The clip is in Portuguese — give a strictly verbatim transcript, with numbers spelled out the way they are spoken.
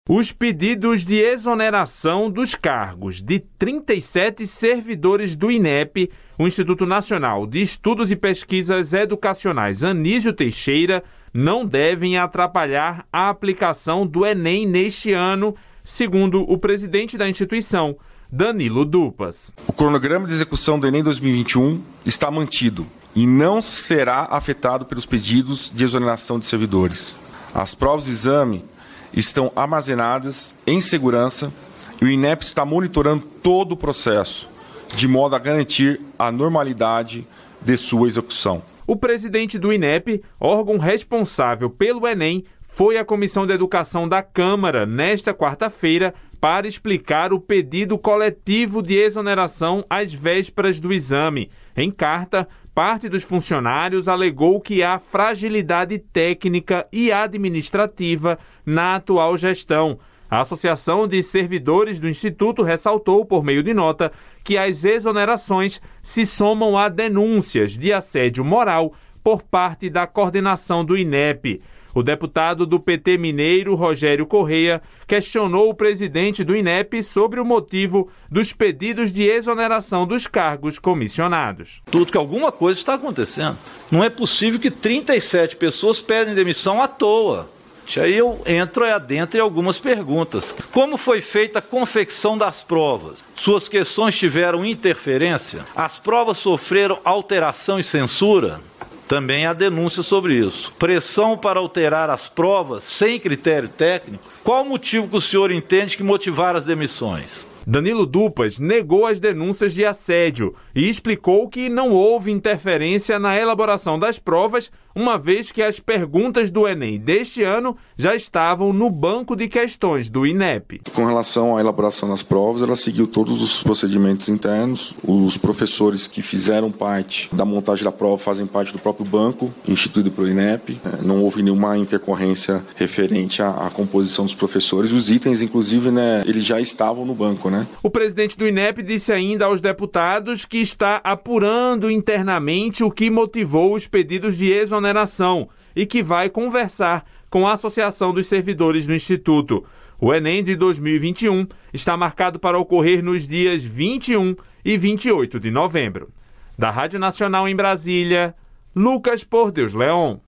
Os pedidos de exoneração dos cargos de trinta e sete servidores do INEP, o Instituto Nacional de Estudos e Pesquisas Educacionais Anísio Teixeira, não devem atrapalhar a aplicação do Enem neste ano, segundo o presidente da instituição, Danilo Dupas. O cronograma de execução do Enem dois mil e vinte e um está mantido e não será afetado pelos pedidos de exoneração de servidores. As provas de exame estão armazenadas em segurança e o INEP está monitorando todo o processo, de modo a garantir a normalidade de sua execução. O presidente do INEP, órgão responsável pelo Enem, foi à Comissão de Educação da Câmara nesta quarta-feira para explicar o pedido coletivo de exoneração às vésperas do exame. Em carta, parte dos funcionários alegou que há fragilidade técnica e administrativa na atual gestão. A Associação de Servidores do Instituto ressaltou, por meio de nota, que as exonerações se somam a denúncias de assédio moral por parte da coordenação do INEP. O deputado do P T mineiro, Rogério Correia, questionou o presidente do INEP sobre o motivo dos pedidos de exoneração dos cargos comissionados. Tudo que alguma coisa está acontecendo. Não é possível que trinta e sete pessoas pedem demissão à toa. Aí eu entro adentro em algumas perguntas. Como foi feita a confecção das provas? Suas questões tiveram interferência? As provas sofreram alteração e censura? Também há denúncia sobre isso. Pressão para alterar as provas sem critério técnico? Qual o motivo que o senhor entende que motivaram as demissões? Danilo Dupas negou as denúncias de assédio e explicou que não houve interferência na elaboração das provas, uma vez que as perguntas do Enem deste ano já estavam no banco de questões do INEP. Com relação à elaboração das provas, ela seguiu todos os procedimentos internos. Os professores que fizeram parte da montagem da prova fazem parte do próprio banco instituído pelo INEP. Não houve nenhuma intercorrência referente à, à composição dos professores. Os itens, inclusive, né, eles já estavam no banco, né? O presidente do INEP disse ainda aos deputados que está apurando internamente o que motivou os pedidos de exoneração e que vai conversar com a Associação dos Servidores do Instituto. O Enem de dois mil e vinte e um está marcado para ocorrer nos dias vinte e um e vinte e oito de novembro. Da Rádio Nacional em Brasília, Lucas Por Deus Leon.